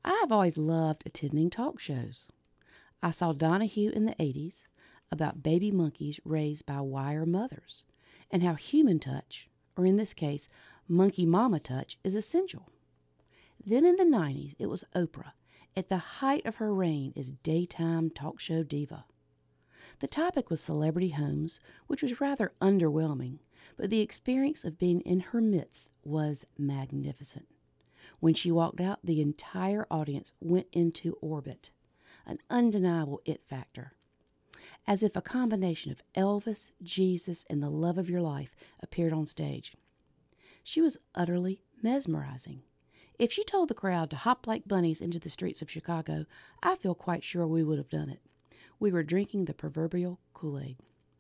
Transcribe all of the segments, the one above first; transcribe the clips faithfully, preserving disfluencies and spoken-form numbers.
I've always loved attending talk shows. I saw Donahue in the eighties about baby monkeys raised by wire mothers and how human touch, or in this case, monkey mama touch, is essential. Then in the nineties, it was Oprah, at the height of her reign as daytime talk show diva. The topic was celebrity homes, which was rather underwhelming, but the experience of being in her midst was magnificent. When she walked out, the entire audience went into orbit, an undeniable it factor, as if a combination of Elvis, Jesus, and the love of your life appeared on stage. She was utterly mesmerizing. If she told the crowd to hop like bunnies into the streets of Chicago, I feel quite sure we would have done it. We were drinking the proverbial Kool-Aid.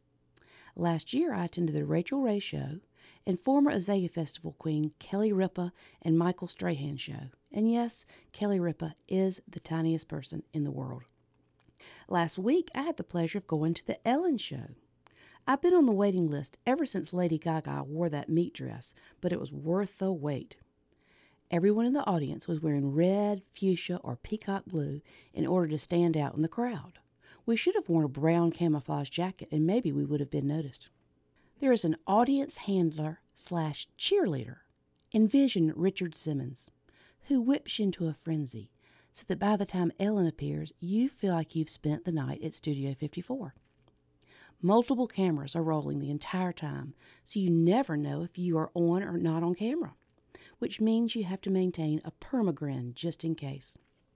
Last year, I attended the Rachel Ray Show and former Azalea Festival queen Kelly Ripa and Michael Strahan show. And yes, Kelly Ripa is the tiniest person in the world. Last week, I had the pleasure of going to the Ellen Show. I've been on the waiting list ever since Lady Gaga wore that meat dress, but it was worth the wait. Everyone in the audience was wearing red, fuchsia, or peacock blue in order to stand out in the crowd. We should have worn a brown camouflage jacket, and maybe we would have been noticed. There is an audience handler slash cheerleader. Envision Richard Simmons, who whips you into a frenzy, so that by the time Ellen appears, you feel like you've spent the night at Studio fifty-four. Multiple cameras are rolling the entire time, so you never know if you are on or not on camera, which means you have to maintain a permagrin just in case.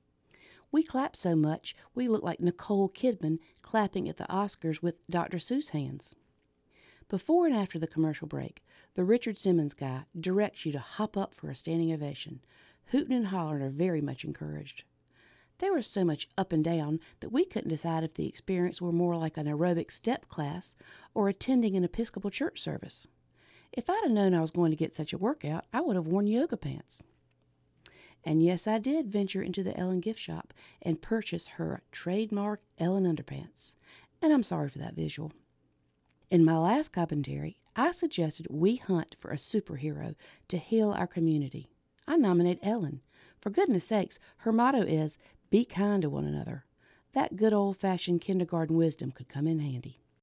We clap so much, we look like Nicole Kidman clapping at the Oscars with Doctor Seuss hands. Before and after the commercial break, the Richard Simmons guy directs you to hop up for a standing ovation. Hooting and hollering are very much encouraged. There was so much up and down that we couldn't decide if the experience were more like an aerobic step class or attending an Episcopal church service. If I'd have known I was going to get such a workout, I would have worn yoga pants. And yes, I did venture into the Ellen gift shop and purchase her trademark Ellen underpants. And I'm sorry for that visual. In my last commentary, I suggested we hunt for a superhero to heal our community. I nominate Ellen. For goodness sakes, her motto is, be kind to one another. That good old-fashioned kindergarten wisdom could come in handy.